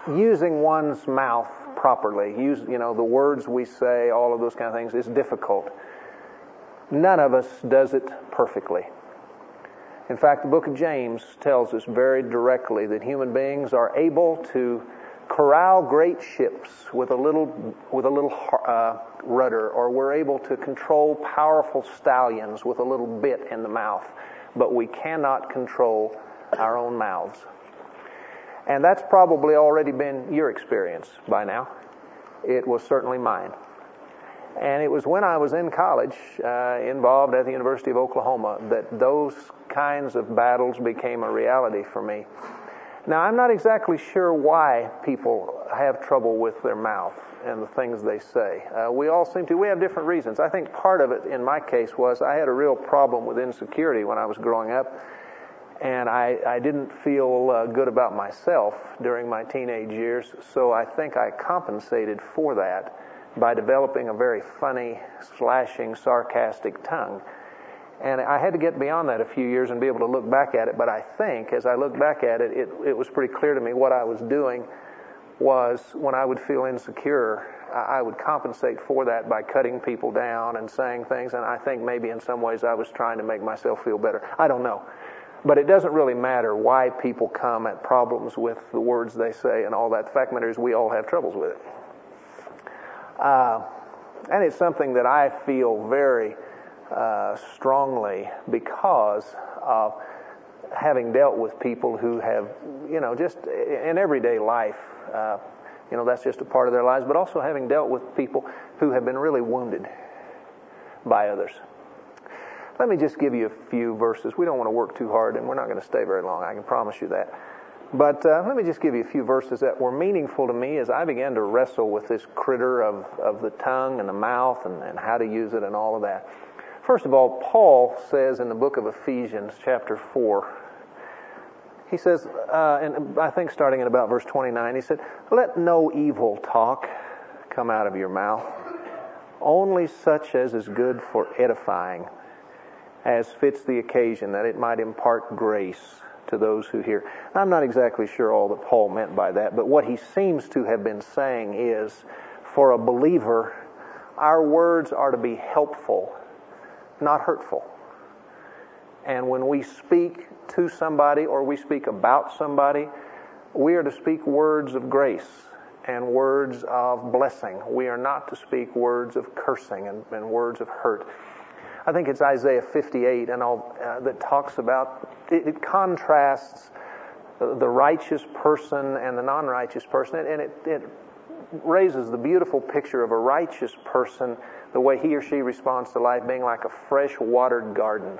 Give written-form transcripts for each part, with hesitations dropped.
using one's mouth properly, the words we say, all of those kind of things, is difficult. None of us does it perfectly. In fact, the book of James tells us very directly that human beings are able to corral great ships with a little rudder, or we're able to control powerful stallions with a little bit in the mouth, but we cannot control our own mouths. And that's probably already been your experience by now. It was certainly mine. And it was when I was in college, involved at the University of Oklahoma, that those kinds of battles became a reality for me. Now, I'm not exactly sure why people have trouble with their mouth and the things they say. We have different reasons. I think part of it, in my case, was I had a real problem with insecurity when I was growing up, and I didn't feel good about myself during my teenage years, so I think I compensated for that by developing a very funny, slashing, sarcastic tongue. And I had to get beyond that a few years and be able to look back at it, but I think as I look back at it, it was pretty clear to me what I was doing was when I would feel insecure, I would compensate for that by cutting people down and saying things, and I think maybe in some ways I was trying to make myself feel better. I don't know. But it doesn't really matter why people come at problems with the words they say and all that. The fact of the matter is we all have troubles with it. And it's something that I feel very strongly because of having dealt with people who have, just in everyday life, that's just a part of their lives, but also having dealt with people who have been really wounded by others. Let me just give you a few verses. We don't want to work too hard, and we're not going to stay very long, I can promise you that. But let me just give you a few verses that were meaningful to me as I began to wrestle with this critter of the tongue and the mouth and how to use it and all of that. First of all, Paul says in the book of Ephesians, chapter 4, he says, and I think starting in about verse 29, he said, "Let no evil talk come out of your mouth, only such as is good for edifying, as fits the occasion, that it might impart grace to those who hear." I'm not exactly sure all that Paul meant by that, but what he seems to have been saying is, for a believer, our words are to be helpful, not hurtful. And when we speak to somebody or we speak about somebody, we are to speak words of grace and words of blessing. We are not to speak words of cursing and words of hurt. I think it's Isaiah 58 and all that talks about, it contrasts the righteous person and the non-righteous person, and it raises the beautiful picture of a righteous person, the way he or she responds to life being like a fresh watered garden,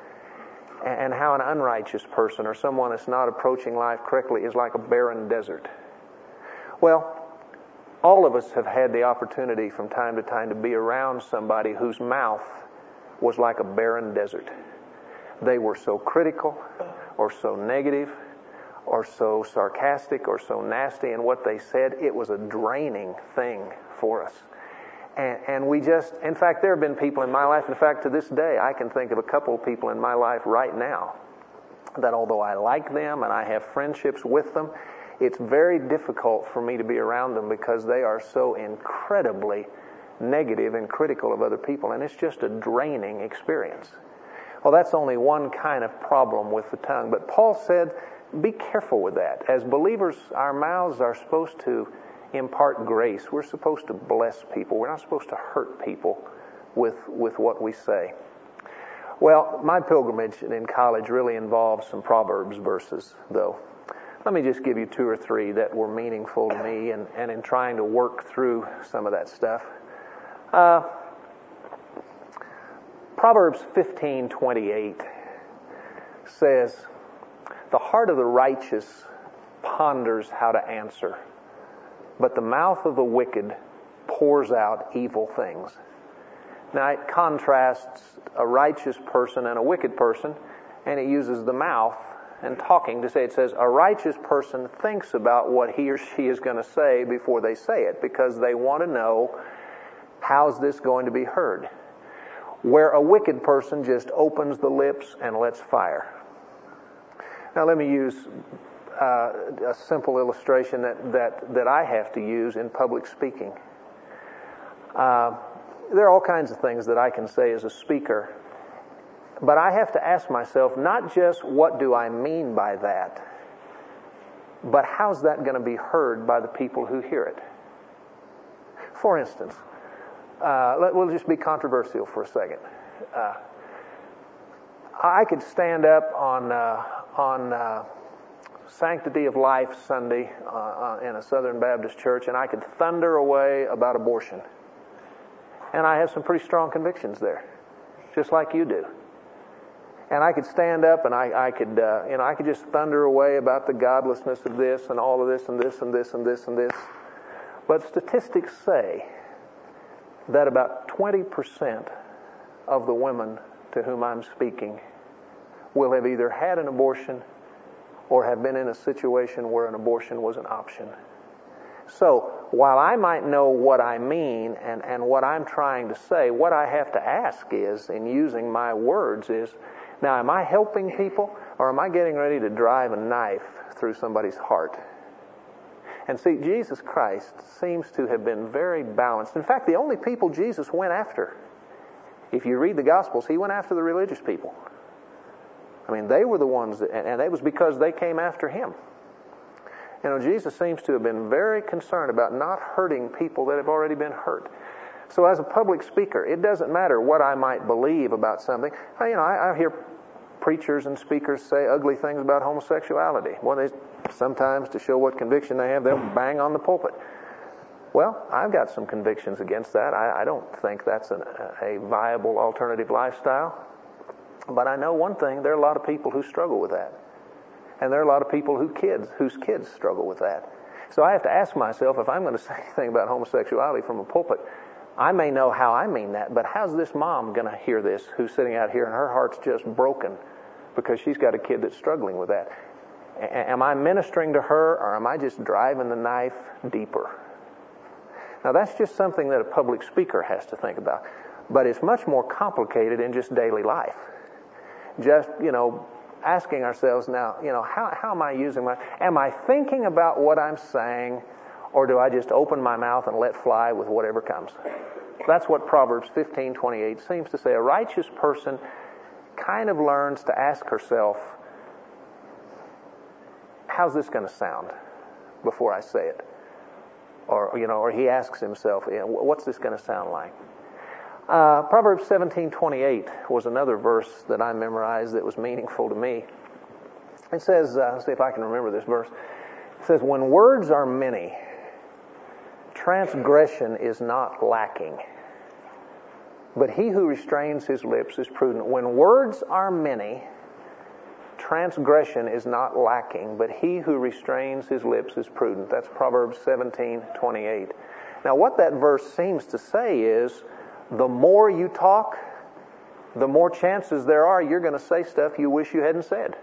and how an unrighteous person or someone that's not approaching life correctly is like a barren desert. Well, all of us have had the opportunity from time to time to be around somebody whose mouth was like a barren desert. They were so critical or so negative or so sarcastic or so nasty in what they said, it was a draining thing for us. And we just, in fact, there have been people in my life, in fact, to this day, I can think of a couple of people in my life right now that although I like them and I have friendships with them, it's very difficult for me to be around them because they are so incredibly negative and critical of other people, and it's just a draining experience. Well, that's only one kind of problem with the tongue, but Paul said, be careful with that. As believers, our mouths are supposed to impart grace. We're supposed to bless people. We're not supposed to hurt people with what we say. Well, my pilgrimage in college really involved some Proverbs verses, though. Let me just give you two or three that were meaningful to me and in trying to work through some of that stuff. Proverbs 15:28 says, "The heart of the righteous ponders how to answer, but the mouth of the wicked pours out evil things." Now it contrasts a righteous person and a wicked person, and it uses the mouth and talking to say, it says, a righteous person thinks about what he or she is going to say before they say it, because they want to know, how's this going to be heard? Where a wicked person just opens the lips and lets fire. Now let me use a simple illustration that I have to use in public speaking. There are all kinds of things that I can say as a speaker, but I have to ask myself not just what do I mean by that, but how's that going to be heard by the people who hear it? For instance, we'll just be controversial for a second. I could stand up on Sanctity of Life Sunday in a Southern Baptist church, and I could thunder away about abortion. And I have some pretty strong convictions there, just like you do. And I could stand up and I could just thunder away about the godlessness of this and all of this and this and this and this and this. But statistics say that about 20% of the women to whom I'm speaking will have either had an abortion or have been in a situation where an abortion was an option. So, while I might know what I mean and what I'm trying to say, what I have to ask is, in using my words, is, now am I helping people or am I getting ready to drive a knife through somebody's heart? And see, Jesus Christ seems to have been very balanced. In fact, the only people Jesus went after, if you read the Gospels, he went after the religious people. I mean, they were the ones, and it was because they came after him. You know, Jesus seems to have been very concerned about not hurting people that have already been hurt. So as a public speaker, it doesn't matter what I might believe about something. I hear preachers and speakers say ugly things about homosexuality. Well, sometimes to show what conviction they have, they'll bang on the pulpit. Well, I've got some convictions against that. I don't think that's a viable alternative lifestyle. But I know one thing, there are a lot of people who struggle with that. And there are a lot of people whose kids struggle with that. So I have to ask myself, if I'm going to say anything about homosexuality from a pulpit, I may know how I mean that, but how's this mom going to hear this who's sitting out here and her heart's just broken because she's got a kid that's struggling with that? Am I ministering to her, or am I just driving the knife deeper? Now, that's just something that a public speaker has to think about. But it's much more complicated in just daily life. Just, asking ourselves now, how am I using am I thinking about what I'm saying, or do I just open my mouth and let fly with whatever comes? That's what Proverbs 15:28 seems to say. A righteous person kind of learns to ask herself, how's this going to sound before I say it? Or he asks himself, what's this going to sound like? Proverbs 17:28 was another verse that I memorized that was meaningful to me. It says, let's see if I can remember this verse. It says, when words are many, transgression is not lacking. But he who restrains his lips is prudent. When words are many, transgression is not lacking. But he who restrains his lips is prudent. That's Proverbs 17:28. Now what that verse seems to say is, the more you talk, the more chances there are you're going to say stuff you wish you hadn't said.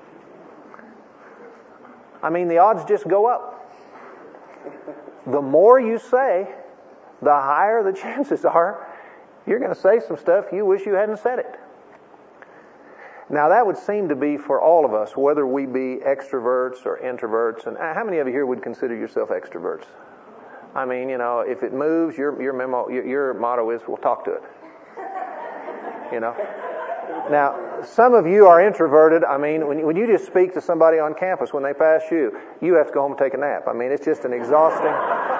I mean, the odds just go up. The more you say, the higher the chances are you're going to say some stuff you wish you hadn't said it. Now, that would seem to be for all of us, whether we be extroverts or introverts. And how many of you here would consider yourself extroverts? I mean, if it moves, your motto is, we'll talk to it. Now, some of you are introverted. I mean, when you just speak to somebody on campus, when they pass you, you have to go home and take a nap. I mean, it's just an exhausting.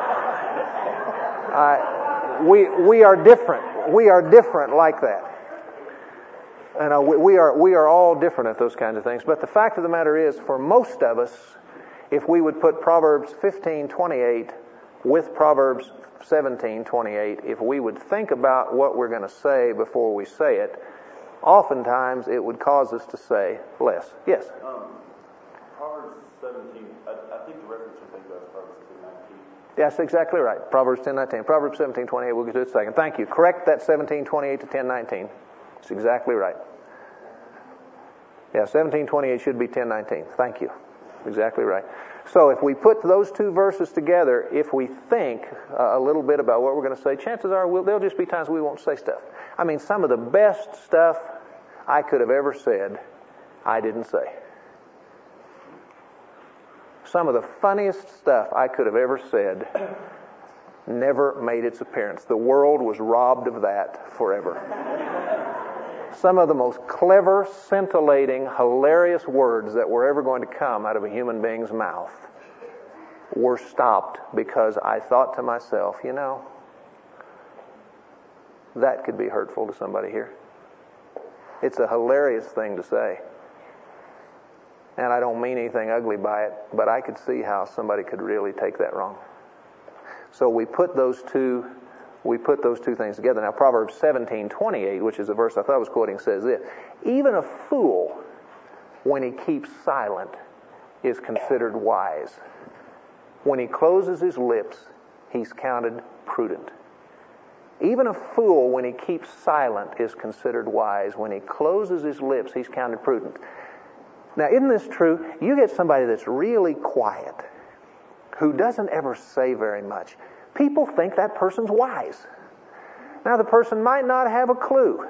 We are different. We are different like that. And we are all different at those kinds of things. But the fact of the matter is, for most of us, if we would put Proverbs 15:28 with Proverbs 17:28, if we would think about what we're going to say before we say it, oftentimes it would cause us to say less. Yes? Proverbs 17, I think the reference you think about is Proverbs 10:19. Yes, exactly right. Proverbs 10:19. Proverbs 17:28, we'll get to it in a second. Thank you. Correct that 17:28 to 10:19. It's exactly right. Yeah, 17:28 should be 10:19. Thank you. Exactly right. So if we put those two verses together, if we think a little bit about what we're going to say, chances are there'll just be times we won't say stuff. I mean, some of the best stuff I could have ever said, I didn't say. Some of the funniest stuff I could have ever said never made its appearance. The world was robbed of that forever. Some of the most clever, scintillating, hilarious words that were ever going to come out of a human being's mouth were stopped because I thought to myself, you know, that could be hurtful to somebody here. It's a hilarious thing to say. And I don't mean anything ugly by it, but I could see how somebody could really take that wrong. So we put those two things together. Now Proverbs 17:28, which is a verse I thought I was quoting, says this: even a fool, when he keeps silent, is considered wise. When he closes his lips, he's counted prudent. Even a fool, when he keeps silent, is considered wise. When he closes his lips, he's counted prudent. Now, isn't this true? You get somebody that's really quiet, who doesn't ever say very much. People think that person's wise. Now, the person might not have a clue.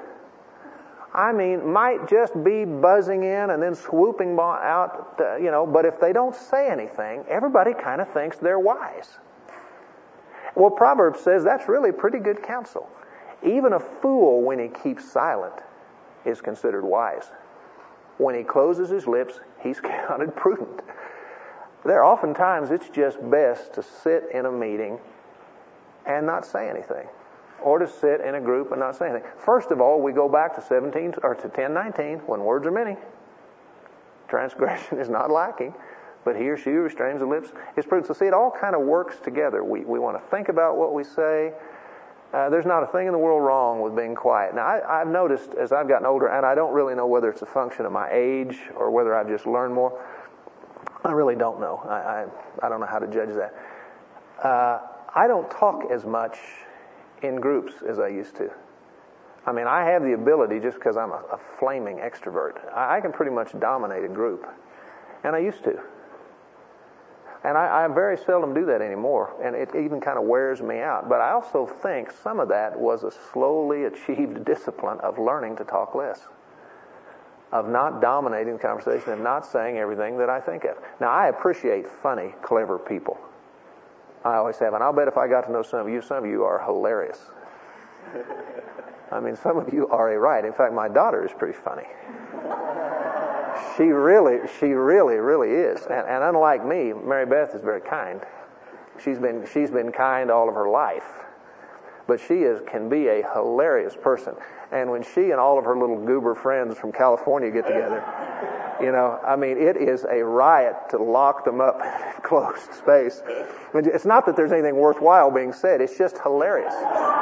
I mean, might just be buzzing in and then swooping out, but if they don't say anything, everybody kind of thinks they're wise. Well, Proverbs says that's really pretty good counsel. Even a fool, when he keeps silent, is considered wise. When he closes his lips, he's counted prudent. There are often times it's just best to sit in a meeting and not say anything, or to sit in a group and not say anything. First of all, we go back to 10:19, when words are many, transgression is not lacking, but he or she who restrains the lips is prudent. So see, it all kind of works together. We want to think about what we say. There's not a thing in the world wrong with being quiet. Now, I've noticed as I've gotten older, and I don't really know whether it's a function of my age or whether I've just learned more. I really don't know. I don't know how to judge that. I don't talk as much in groups as I used to. I mean, I have the ability, just because I'm a flaming extrovert, I can pretty much dominate a group. And I used to. And I very seldom do that anymore, and it even kind of wears me out. But I also think some of that was a slowly achieved discipline of learning to talk less, of not dominating the conversation, of not saying everything that I think of. Now, I appreciate funny, clever people. I always have, and I'll bet if I got to know some of you are hilarious. I mean, some of you are a riot. In fact, my daughter is pretty funny. She really is. And unlike me, Mary Beth is very kind. She's been kind all of her life. But she can be a hilarious person. And when she and all of her little goober friends from California get together, I mean, it is a riot to lock them up in a closed space. I mean, it's not that there's anything worthwhile being said. It's just hilarious.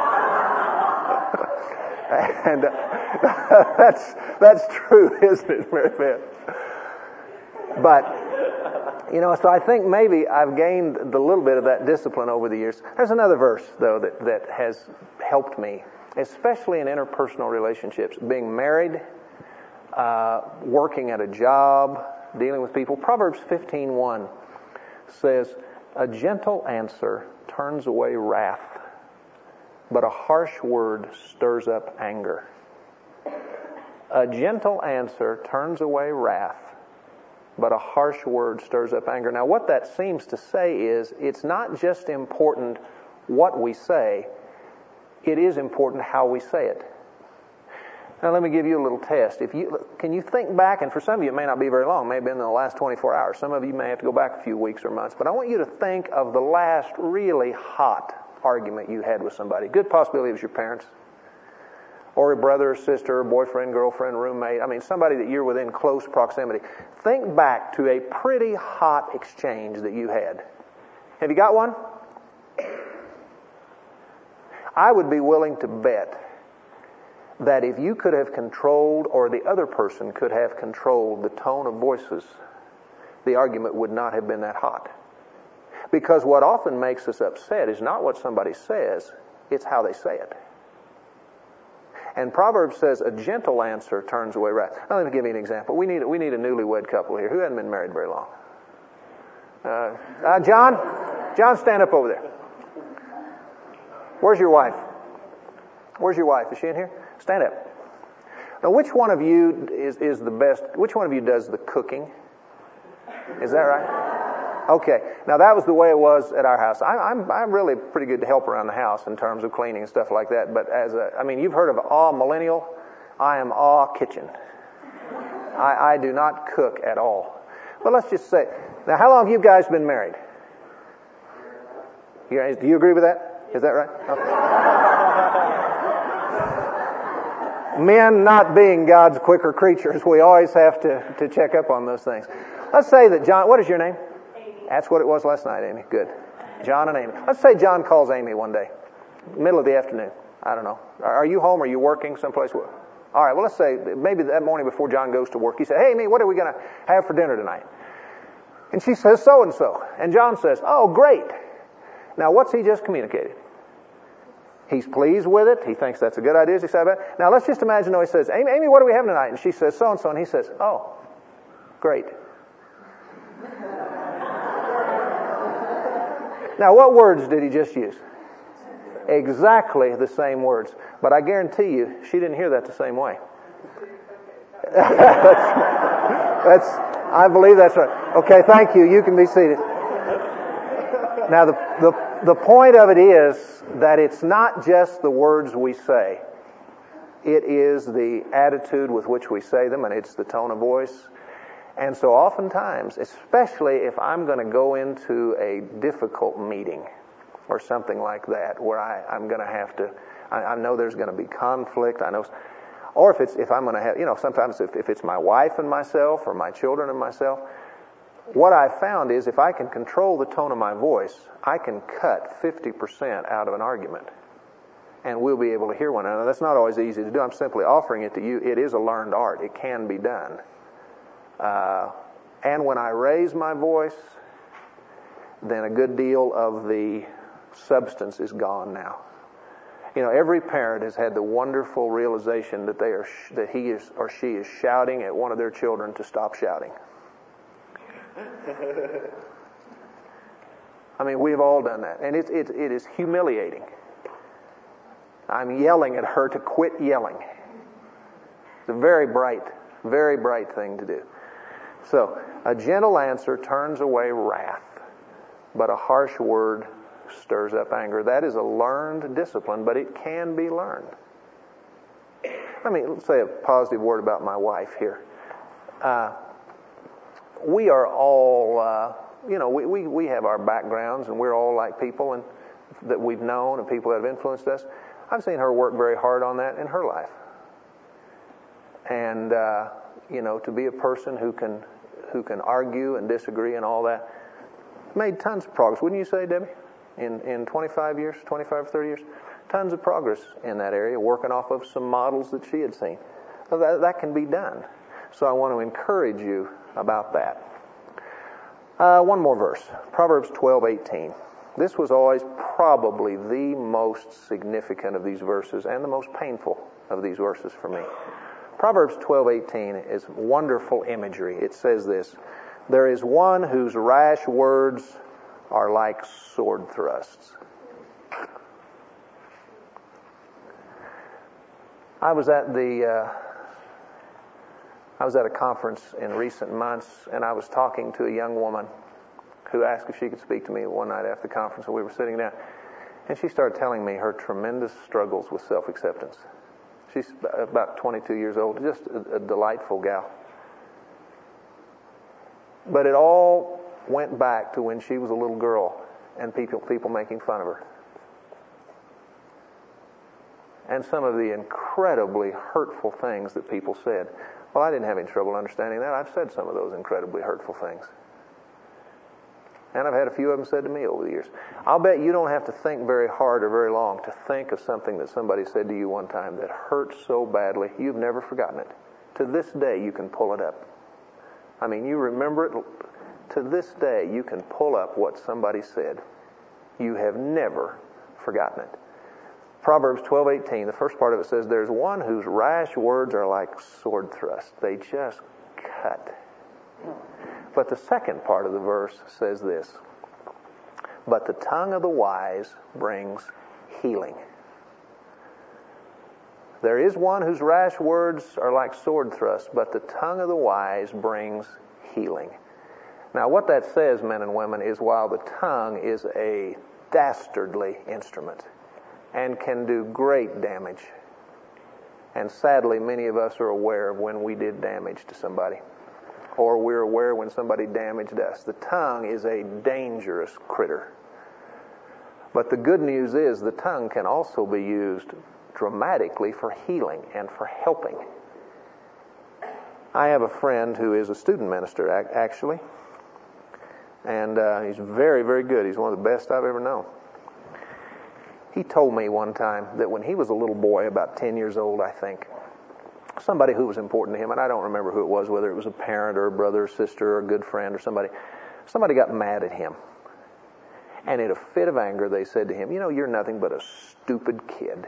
And that's true, isn't it, Mary Beth? But, so I think maybe I've gained a little bit of that discipline over the years. There's another verse, though, that has helped me, especially in interpersonal relationships. Being married, working at a job, dealing with people. Proverbs 15:1 says, a gentle answer turns away wrath, but a harsh word stirs up anger. A gentle answer turns away wrath, but a harsh word stirs up anger. Now, what that seems to say is, it's not just important what we say, it is important how we say it. Now, let me give you a little test. Can you think back, and for some of you it may not be very long, maybe in the last 24 hours. Some of you may have to go back a few weeks or months, but I want you to think of the last really hot argument you had with somebody. Good possibility it was your parents, or a brother or sister, or boyfriend, girlfriend, roommate. I mean, somebody that you're within close proximity. Think back to a pretty hot exchange that you had. Have you got one? I would be willing to bet that if you could have controlled, or the other person could have controlled the tone of voices, the argument would not have been that hot. Because what often makes us upset is not what somebody says, it's how they say it. And Proverbs says a gentle answer turns away wrath. Now, let me give you an example. We need a newlywed couple here who hasn't been married very long. John, stand up over there. Where's your wife? Is she in here? Stand up. Now, which one of you is the best? Which one of you does the cooking? Is that right? Okay, now that was the way it was at our house. I'm really pretty good to help around the house in terms of cleaning and stuff like that. But you've heard of awe millennial. I am awe kitchen. I do not cook at all. But let's just say, now how long have you guys been married? Do you agree with that? Is that right? Okay. Men not being God's quicker creatures, we always have to check up on those things. Let's say that John, what is your name? That's what it was last night, Amy. Good. John and Amy. Let's say John calls Amy one day, middle of the afternoon. I don't know. Are you home? Are you working someplace? All right, well, let's say maybe that morning before John goes to work, he said, "Hey, Amy, what are we going to have for dinner tonight?" And she says, "So-and-so." And John says, "Oh, great." Now, what's he just communicated? He's pleased with it. He thinks that's a good idea. He's excited about it. Now, let's just imagine, though, he says, Amy, what are we having tonight?" And she says, "So-and-so." And he says, "Oh, great." Now, what words did he just use? Exactly the same words. But I guarantee you, she didn't hear that the same way. I believe that's right. Okay, thank you. You can be seated. Now, the point of it is that it's not just the words we say. It is the attitude with which we say them, and it's the tone of voice. And so oftentimes, especially if I'm going to go into a difficult meeting or something like that, where I'm going to have to, I know there's going to be conflict, I know, or if I'm going to have, sometimes if it's my wife and myself or my children and myself, what I've found is if I can control the tone of my voice, I can cut 50% out of an argument. And we'll be able to hear one another. That's not always easy to do. I'm simply offering it to you. It is a learned art. It can be done. And when I raise my voice, then a good deal of the substance is gone now. Every parent has had the wonderful realization that he is or she is shouting at one of their children to stop shouting. We've all done that, and it is humiliating. I'm yelling at her to quit yelling. It's a very bright thing to do. So, a gentle answer turns away wrath, but a harsh word stirs up anger. That is a learned discipline, but it can be learned. Let's say a positive word about my wife here. We are all, we have our backgrounds, and we're all like people and that we've known and people that have influenced us. I've seen her work very hard on that in her life. And, to be a person who can argue and disagree and all that, made tons of progress. Wouldn't you say, Debbie? In 25 years, 25 or 30 years? Tons of progress in that area, working off of some models that she had seen. So that can be done. So I want to encourage you about that. One more verse. Proverbs 12:18. This was always probably the most significant of these verses and the most painful of these verses for me. Proverbs 12:18 is wonderful imagery. It says this: "There is one whose rash words are like sword thrusts." I was at a conference in recent months, and I was talking to a young woman who asked if she could speak to me one night after the conference, and we were sitting down, and she started telling me her tremendous struggles with self-acceptance. She's about 22 years old, just a delightful gal. But it all went back to when she was a little girl and people making fun of her. And some of the incredibly hurtful things that people said. Well, I didn't have any trouble understanding that. I've said some of those incredibly hurtful things. And I've had a few of them said to me over the years. I'll bet you don't have to think very hard or very long to think of something that somebody said to you one time that hurt so badly, you've never forgotten it. To this day, you can pull it up. You remember it. To this day, you can pull up what somebody said. You have never forgotten it. Proverbs 12:18, the first part of it says, "There's one whose rash words are like sword thrusts." They just cut. But the second part of the verse says this: "But the tongue of the wise brings healing." There is one whose rash words are like sword thrusts, but the tongue of the wise brings healing. Now, what that says, men and women, is while the tongue is a dastardly instrument and can do great damage, and sadly, many of us are aware of when we did damage to somebody, or we're aware when somebody damaged us. The tongue is a dangerous critter. But the good news is the tongue can also be used dramatically for healing and for helping. I have a friend who is a student minister, actually, and he's very, very good. He's one of the best I've ever known. He told me one time that when he was a little boy, about 10 years old, I think, somebody who was important to him, and I don't remember who it was, whether it was a parent or a brother or sister or a good friend or somebody got mad at him. And in a fit of anger, they said to him, "You know, you're nothing but a stupid kid."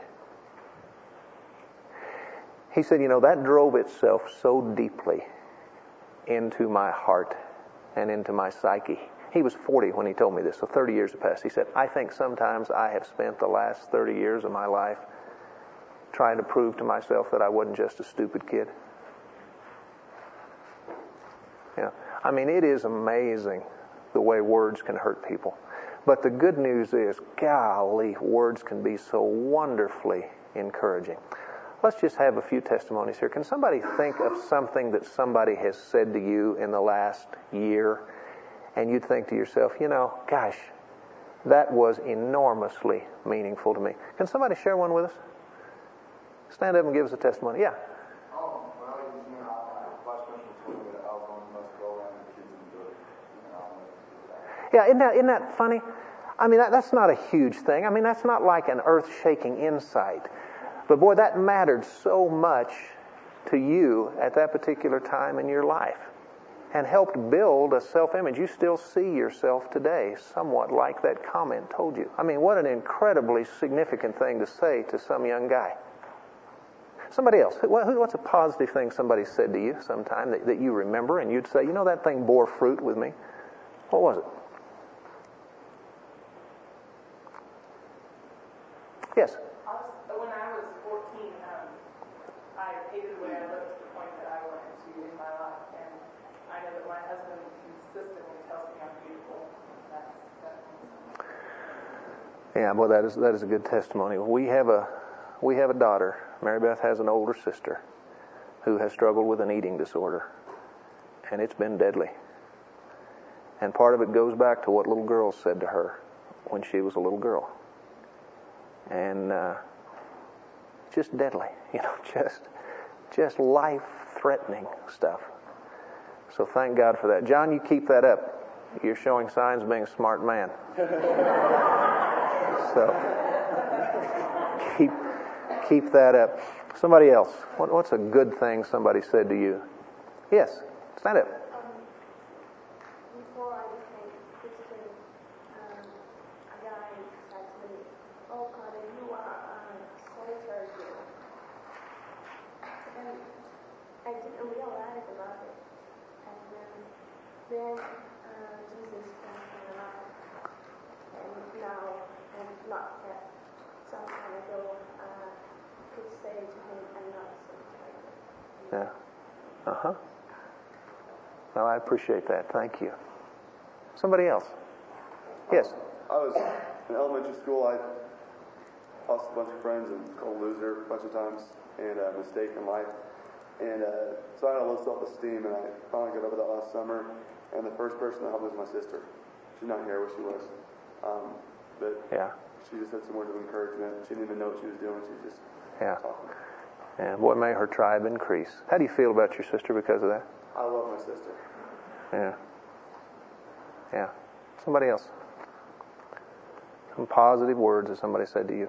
He said, "You know, that drove itself so deeply into my heart and into my psyche." He was 40 when he told me this, so 30 years have passed. He said, "I think sometimes I have spent the last 30 years of my life trying to prove to myself that I wasn't just a stupid kid." You know, I mean, it is amazing the way words can hurt people. But the good news is, golly, words can be so wonderfully encouraging. Let's just have a few testimonies here. Can somebody think of something that somebody has said to you in the last year, and you'd think to yourself, you know, gosh, that was enormously meaningful to me? Can somebody share one with us? Stand up and give us a testimony. Yeah. Oh, well, you know, last question told me that I was going to go around the kids and do it. Yeah, isn't that funny? I mean, that's not a huge thing. I mean, that's not like an earth-shaking insight. But boy, that mattered so much to you at that particular time in your life and helped build a self-image. You still see yourself today somewhat like that comment told you. I mean, what an incredibly significant thing to say to some young guy. Somebody else. What's a positive thing somebody said to you sometime that you remember and you'd say, you know, that thing bore fruit with me? What was it? Yes? When I was 14, I hated the way I looked to the point that I wanted to in my life. And I know that my husband consistently tells me I'm beautiful. Yeah, well, that is a good testimony. We have a daughter. Mary Beth has an older sister who has struggled with an eating disorder, and it's been deadly. And part of it goes back to what little girls said to her when she was a little girl. And just deadly, you know, just life-threatening stuff. So thank God for that. John, you keep that up. You're showing signs of being a smart man. So keep that up. Somebody else. What's a good thing somebody said to you? Yes, stand up. Before I became Christian, a guy said to me, "Oh, Carter, you are a solitary girl." And I didn't realize about it. And then Jesus came in my life. And now, and not that some time ago, could say to him, "I'm not a solitary girl." Yeah. Uh-huh. Well, I appreciate that. Thank you. Somebody else? Yes? I was in elementary school. I lost a bunch of friends and called loser a bunch of times and a mistake in life. And so I had a low self-esteem, and I finally got over that last summer. And the first person that helped me was my sister. She's not here where she was. But Yeah. she just had some words of encouragement. She didn't even know what she was doing. She was just talking. And boy, may her tribe increase. How do you feel about your sister because of that? I love my sister. Yeah. Yeah. Somebody else. Some positive words that somebody said to you.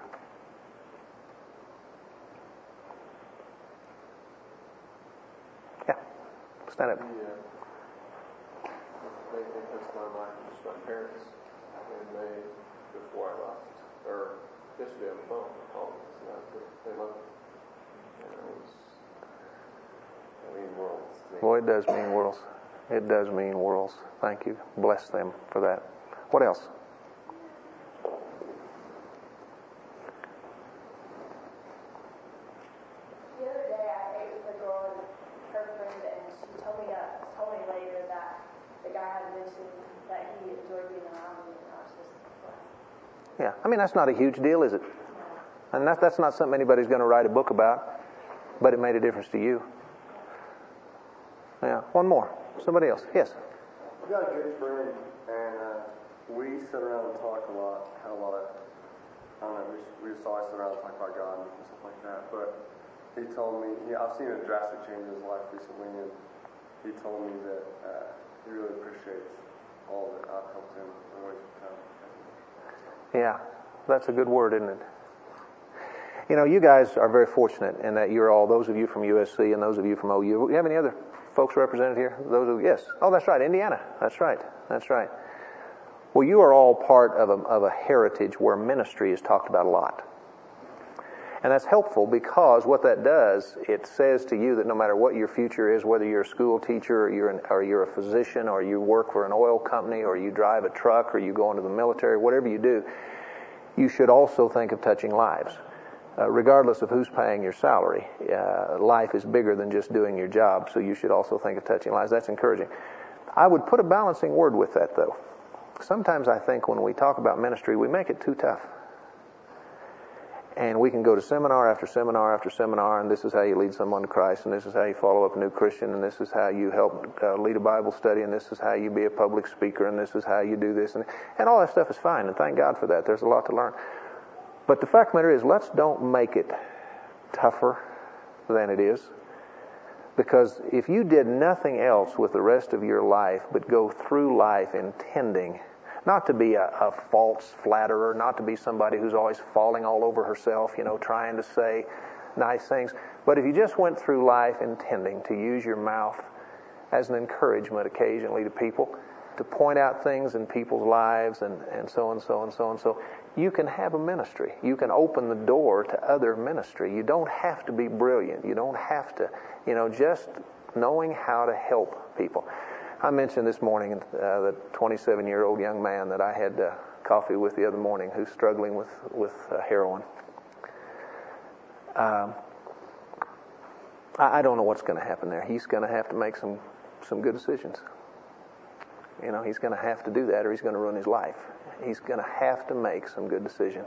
Yeah. Stand up. Main thing that comes to my mind is my parents. And they, before I left, or yesterday on the phone, I called them and said they love me. And it means worlds to me. Boy, it does mean worlds. It does mean worlds. Thank you. Bless them for that. What else? The other day I ate with a girl and her friend, and she told me later that the guy had mentioned that he enjoyed being around me, and I was just blessed. Yeah, I mean, that's not a huge deal, is it? And that's not something anybody's going to write a book about, but it made a difference to you. Yeah, one more. Somebody else. Yes? I've got a good friend, and we sit around and talk a lot, I don't know, we just always sit around and talk about God and stuff like that, but he told me, I've seen a drastic change in his life recently, and he told me that he really appreciates all that I've helped him in ways of time. Yeah, that's a good word, isn't it? You know, you guys are very fortunate in that you're all, those of you from USC and those of you from OU. Do you have any other folks represented here? Yes. Oh, that's right, Indiana. That's right. Well, you are all part of a heritage where ministry is talked about a lot. And that's helpful because what that does, it says to you that no matter what your future is, whether you're a school teacher or you're a physician or you work for an oil company or you drive a truck or you go into the military, whatever you do, you should also think of touching lives. Regardless of who's paying your salary, life is bigger than just doing your job, so you should also think of touching lives. That's encouraging. I would put a balancing word with that, though. Sometimes I think when we talk about ministry, we make it too tough. And we can go to seminar after seminar after seminar, and this is how you lead someone to Christ, and this is how you follow up a new Christian, and this is how you help lead a Bible study, and this is how you be a public speaker, and this is how you do this. And all that stuff is fine, and thank God for that. There's a lot to learn. But the fact of the matter is, let's don't make it tougher than it is. Because if you did nothing else with the rest of your life but go through life intending not to be a false flatterer, not to be somebody who's always falling all over herself, trying to say nice things. But if you just went through life intending to use your mouth as an encouragement occasionally to people, to point out things in people's lives and so and so and so and so, you can have a ministry. You can open the door to other ministry. You don't have to be brilliant. You don't have to, just knowing how to help people. I mentioned this morning the 27-year-old young man that I had coffee with the other morning who's struggling with heroin. I don't know what's going to happen there. He's going to have to make some good decisions. He's going to have to do that or he's going to ruin his life. He's going to have to make some good decisions.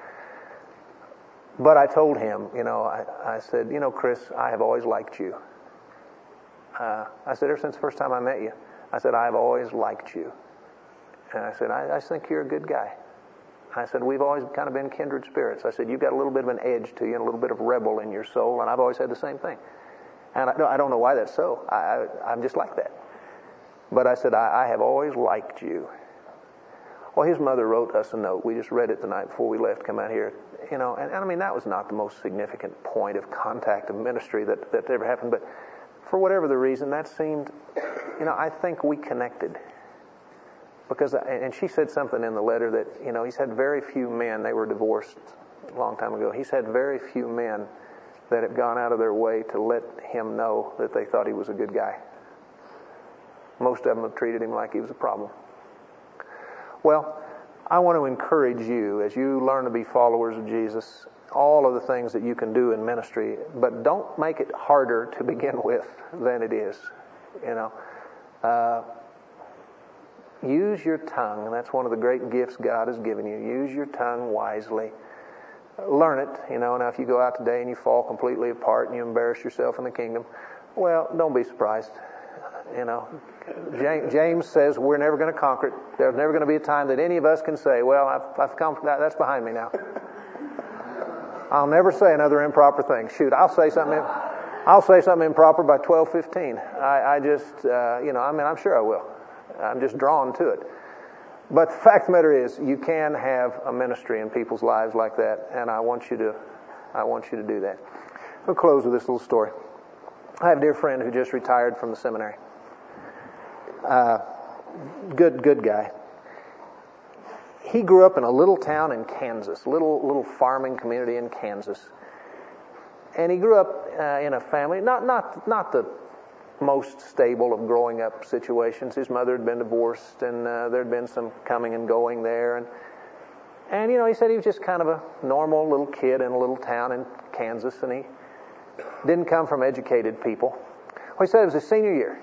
But I told him, I said, Chris, I have always liked you. I said, ever since the first time I met you, I said, I've always liked you. And I said, I think you're a good guy. I said, we've always kind of been kindred spirits. I said, you've got a little bit of an edge to you and a little bit of rebel in your soul, and I've always had the same thing. And I don't know why that's so. I'm just like that. But I said, I have always liked you. Well, his mother wrote us a note. We just read it the night before we left, come out here. And I mean, that was not the most significant point of contact of ministry that ever happened. But for whatever the reason, that seemed, I think we connected. Because, and she said something in the letter that, he's had very few men, they were divorced a long time ago. He's had very few men that have gone out of their way to let him know that they thought he was a good guy. Most of them have treated him like he was a problem. Well, I want to encourage you as you learn to be followers of Jesus, all of the things that you can do in ministry, but don't make it harder to begin with than it is. Use your tongue. That's one of the great gifts God has given you. Use your tongue wisely. Learn it. Now if you go out today and you fall completely apart and you embarrass yourself in the kingdom, well, don't be surprised. James says we're never going to conquer it. There's never going to be a time that any of us can say, well, I've come, that's behind me now. I'll never say another improper thing. Shoot, I'll say something improper by 12:15. I just, I'm sure I will. I'm just drawn to it. But the fact of the matter is, you can have a ministry in people's lives like that, and I want you to do that. We'll close with this little story. I have a dear friend who just retired from the seminary. Good guy. He grew up in a little town in Kansas, little farming community in Kansas, and he grew up in a family not the most stable of growing up situations. His mother had been divorced, and there had been some coming and going there, and he said he was just kind of a normal little kid in a little town in Kansas, and he didn't come from educated people. Well, he said it was his senior year.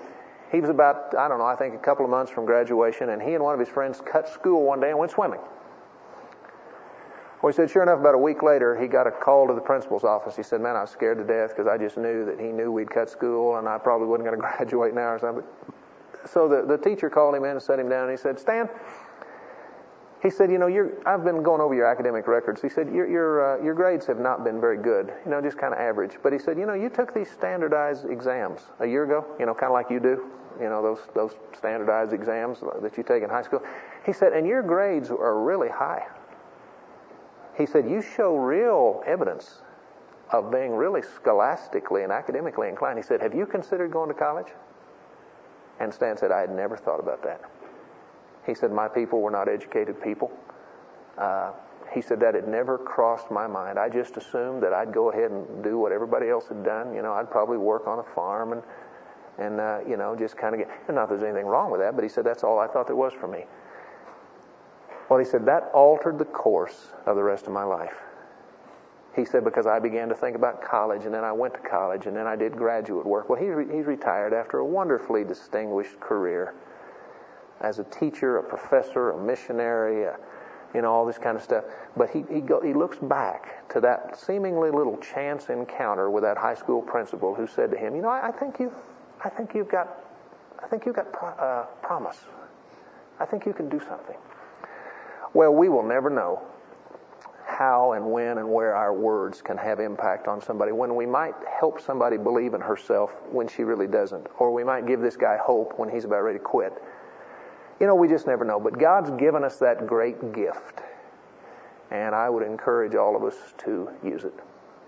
He was about, I don't know, I think a couple of months from graduation, and he and one of his friends cut school one day and went swimming. Well, he said, sure enough, about a week later, he got a call to the principal's office. He said, man, I was scared to death because I just knew that he knew we'd cut school and I probably wasn't going to graduate now or something. So the teacher called him in and set him down, and he said, Stan, he said, I've been going over your academic records. He said, your grades have not been very good, just kind of average. But he said, you took these standardized exams a year ago, kind of like you do, those standardized exams that you take in high school. He said, and your grades are really high. He said, you show real evidence of being really scholastically and academically inclined. He said, have you considered going to college? And Stan said, I had never thought about that. He said, my people were not educated people. He said, that had never crossed my mind. I just assumed that I'd go ahead and do what everybody else had done. I'd probably work on a farm and just kind of get, and not that there's anything wrong with that, but he said, that's all I thought there was for me. Well, he said, that altered the course of the rest of my life. He said, because I began to think about college, and then I went to college, and then I did graduate work. Well, he's retired after a wonderfully distinguished career as a teacher, a professor, a missionary, all this kind of stuff. But he looks back to that seemingly little chance encounter with that high school principal who said to him, I think you've got promise. I think you can do something. Well, we will never know how and when and where our words can have impact on somebody, when we might help somebody believe in herself when she really doesn't, or we might give this guy hope when he's about ready to quit. We just never know. But God's given us that great gift, and I would encourage all of us to use it.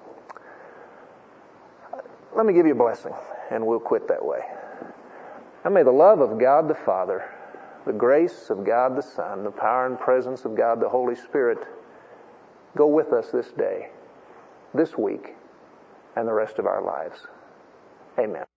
Let me give you a blessing, and we'll quit that way. And may the love of God the Father, the grace of God the Son, the power and presence of God the Holy Spirit go with us this day, this week, and the rest of our lives. Amen.